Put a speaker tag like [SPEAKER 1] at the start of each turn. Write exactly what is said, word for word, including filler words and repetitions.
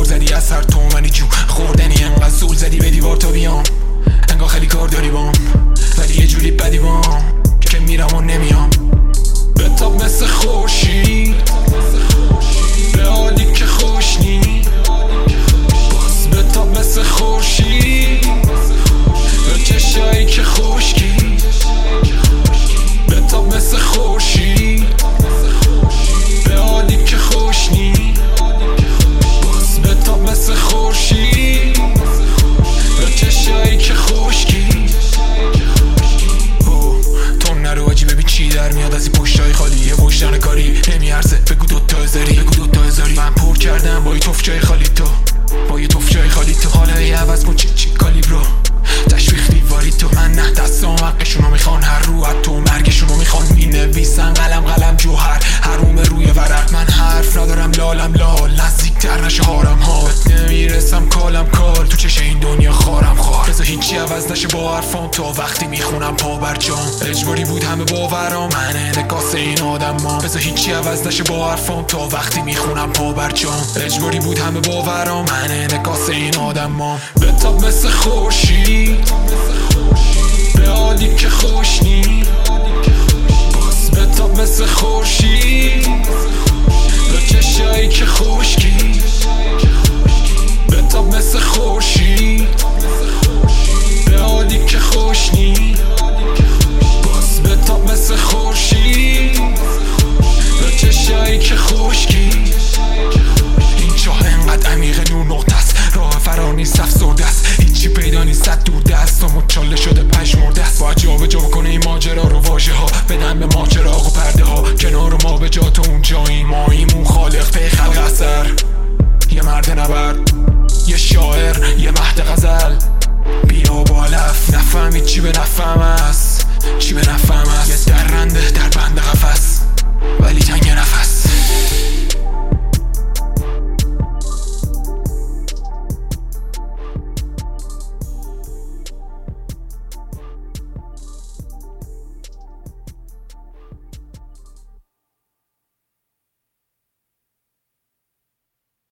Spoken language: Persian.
[SPEAKER 1] زدی از هر تومنی جو خوردنی، انقدر زول زدی به دیوار تا بیام، انگار خیلی کار داری بام، ولی یه جوری بدی بام که میرم و نمیام. بتاب مثل خورشید به حالی که خوشنی، باز بتاب مثل خورشید به چشایی که خشکی. بتاب مثل خورشید به حالی که خوشنی، باز بتاب مثل خورشید به چشایی که خشکی. تو نرو آجی ببین چی در میاد از این پشتای خالی، یه پشتن کاری نمیارزه بگو دوتا هزاری، بگو دوتا هزاری. من پر کردم با یه توف جای خالی، تو با یه توف جای خالی، تو حالا یه عوض کن چی چی کالیبرو تشویق دیواری. تو من نه دستام حقشونو میخوان، هر رو تو مرگشونو میخوان، مینویسن قلم قلم جوهر حروم روی ورق. من حرف ندارم لالم لال، نزدیکتر نشه هارم ها، نمیرسم کالم کال تو چش این دنیا خارم خار. بذار هیچی عوض نشه با حرفام تا وقتی میخونم پا بر جام، اجباری بود همه باورام، من انعکاس این آدمام. بذار هیچی عوض نشه با حرفام تا وقتی میخونم پا بر جام، اجباری بود همه باورام، من انعکاس این آدمام. بتاب مثل خورشید به حالی که خوشنی، باز بتاب مثل خورشید به چشایی که خشکی. بتاب مثل خورشید به حالی که خوشنی، باز بتاب مثل خورشید به چشایی که خشکی. این چاه انقدر عمیق نور نقطه است، راه فرار نیست افسرده است، هیچی پیدا نیست صد دور دستم و چاله شده پشمرده است. باید جا به جا بکنه این ماجرا رو واژه ها، بدن به ما چراغ و پرده ها، کنار ما به جا تو اون جایی ماییم اون خالق پی خلق اثر. یه مرد نبرد، یه شاعر، یه مهد غزل، بیا با علف نفهمید چی به نفهم است، چی به نفهم است. یه درنده در بند قفس،